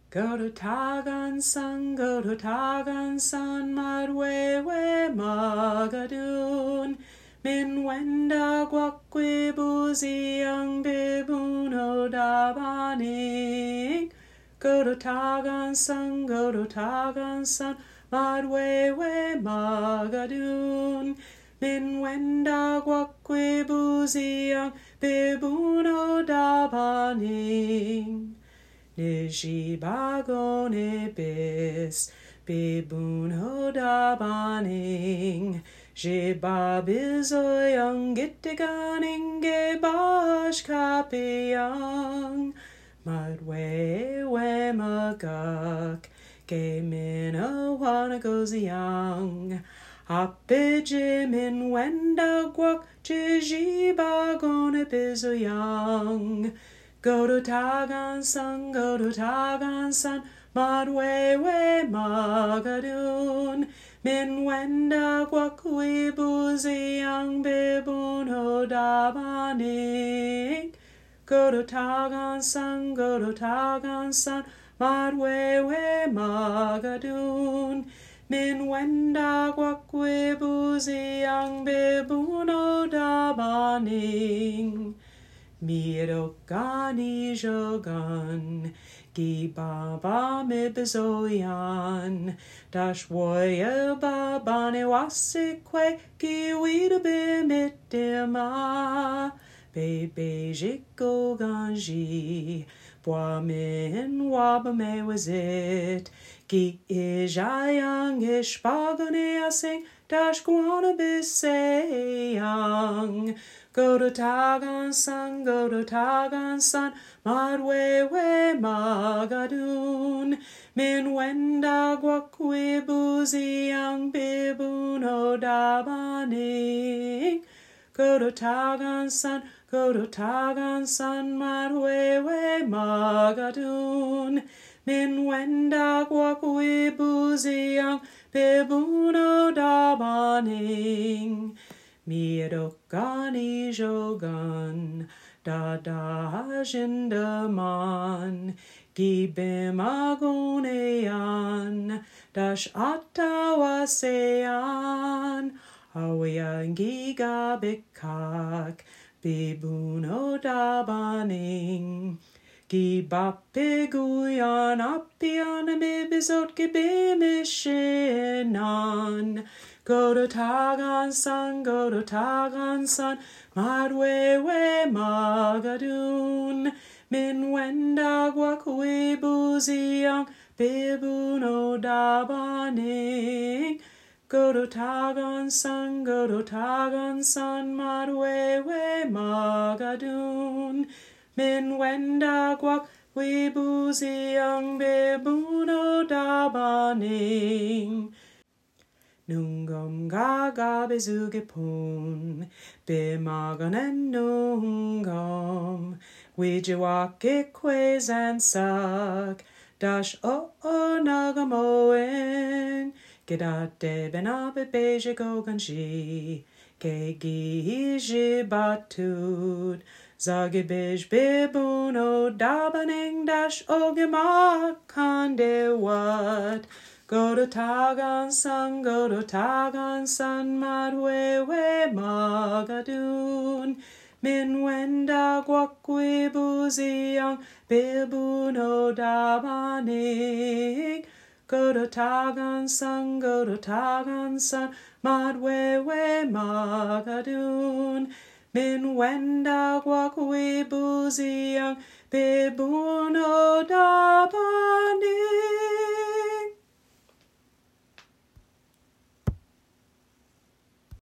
Go to Tagan San, Madwewe Magadoon. Min wenda gwakwe buzi ang bibuno dabaning. Go to Tagan San, Madwewe Magadoon. Min wenda gwakwe buzi ang bibuno dabaning. Nijibagone bis, bibuno dabaning. Jibabizoyang gittiganing gebash kapiyang. Madwewe magak, ge minawana goziang. Hapijimin wenda gwak, jijibagone bizoyang. Go to Tagan San, Madwewe Magadoon. Min wenda gwakwe buziang bibuno dabaning. Go to Tagan San, Madwewe Magadoon. Min wenda gwakwe buziang bibuno dabaning. Mirokani jogan, gi baba me bezoyan, dash woya babane wasikwe, gi wida bimittima, bebe jiko ganji, bois min wabame was it, gi ijayang ishpagane asing, dash guana bisayang. Go to Tagan San, Madwewe Magadoon. Min wenda gwakwe buziang bibuno dabaning. Go to Tagan San, Madwewe Magadoon. Min wenda gwakwe buziang bibuno dabaning. Mirokani jogan, da jindaman, gibimagonean, dash atawasean, awayan gigabikak, bibuno dabaning, gibapiguyan apian mibizot gibimishinan. Go to Tagan San, Madwewe Magadoon. Min wenda gwakwe buziang bibuno dabaning. Go to Tagan San, Madwewe Magadoon. Min wenda gwakwe buziang bibuno dabaning. Nungom gaga bezugipun, bimaganen nungom, wijawake kwezansak, dash nagamoen, gedate benabe beje goganji, kegi batud, zagibij bibuno dabaning dash ogimakande wat. Go to Tagan San, Madwewe Magadoon. Min wenda gwakwe buziang bibuno dabaning. Go to Tagan San, Madwewe Magadoon. Min wenda gwakwe buziang bibuno dabaning.